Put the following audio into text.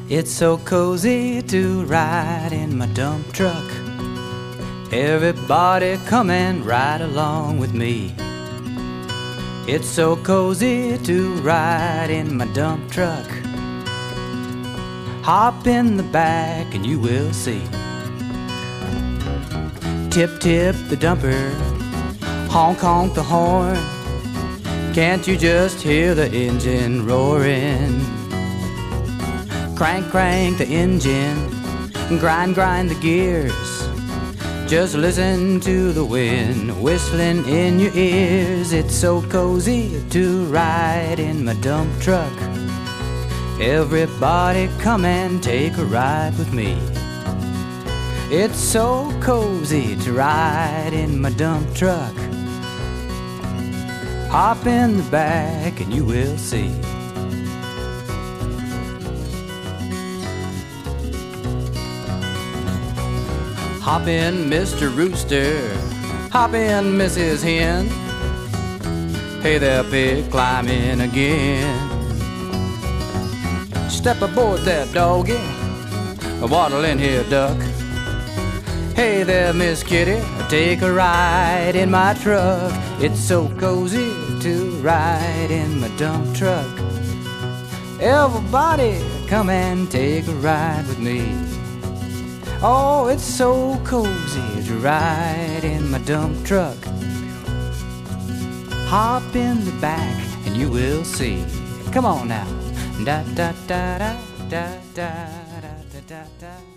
It's so cozy to ride in my dump truck. Everybody come and ride along with me. It's so cozy to ride in my dump truck. Hop in the back and you will see. Tip tip the dumper, honk honk the horn. Can't you just hear the engine roaring? Crank crank the engine, grind grind the gears. Just listen to the wind whistling in your ears. It's so cozy to ride in my dump truck. Everybody come and take a ride with me. It's so cozy to ride in my dump truck. Hop in the back and you will see. Hop in, Mr. Rooster. Hop in, Mrs. Hen. Hey there, pig, climb in again. Step aboard that doggy. Waddle in here, duck. Hey there, Miss Kitty. Take a ride in my truck. It's so cozy to ride in my dump truck. Everybody come and take a ride with me. Oh, it's so cozy to ride in my dump truck. Hop in the back and you will see. Come on now. Da da da da da da da da da.